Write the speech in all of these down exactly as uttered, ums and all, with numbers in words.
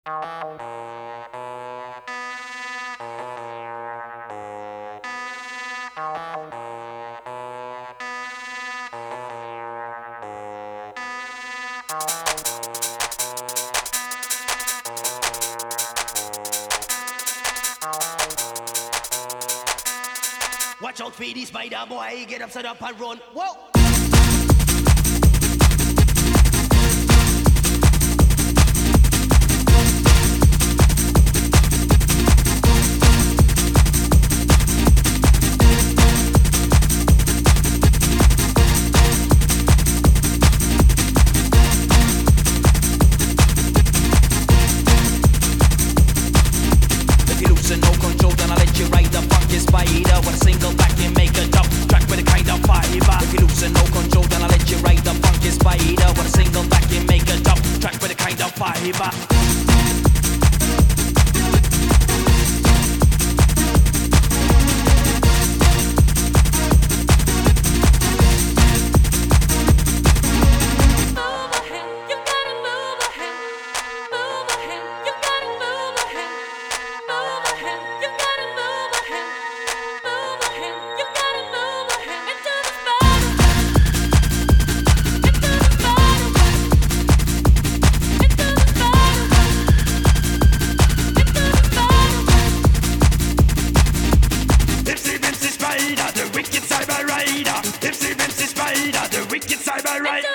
Watch out for the spider boy, get upside up and run. Whoa! No control, then I let you ride the funky spider with a single back and make a top track with a kind of fiber. If you loosen no control, then I let you ride the funky spider with a single back and make a top track with a kind of fiber. The wicked cyber rider, Ipsy Bitsy Spider, the wicked cyber rider.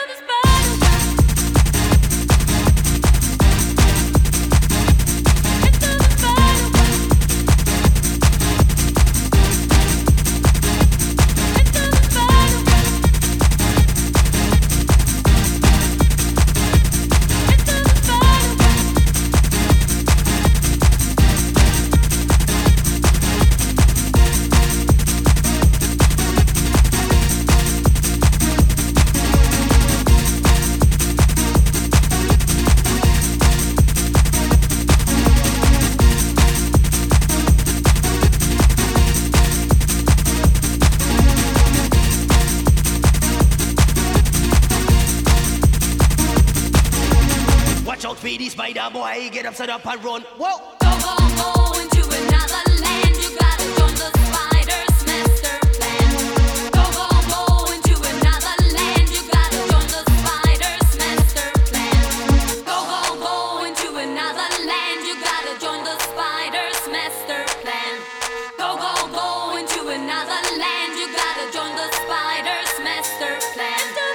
Watch out for the spider boy, get upside up and run. Whoa! Go, go, go into another land. You gotta join the spider's master plan. Go, go, go into another land. You gotta join the spider's master plan. Go, go, go into another land. You gotta join the spider's master plan. Go, go, go into another land. You gotta join the spider's master plan.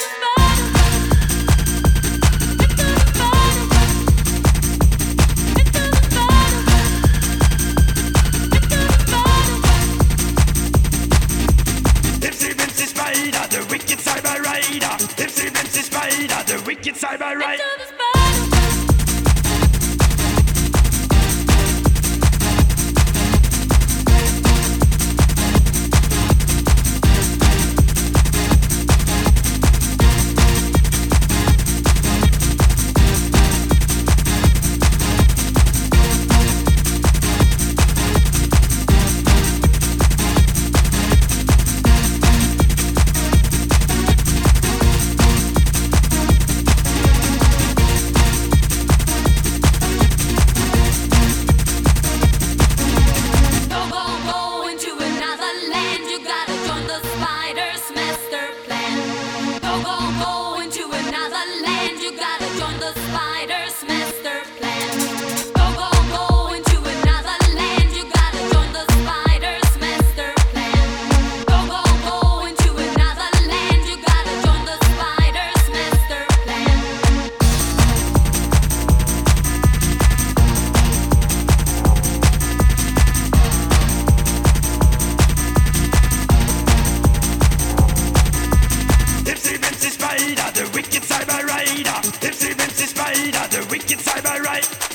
The wicked cyber rider, Ipsy Bitsy Spider, the wicked cyber rider. The wicked cyber rider, Ipsy Bitsy Spider, the wicked cyber rider.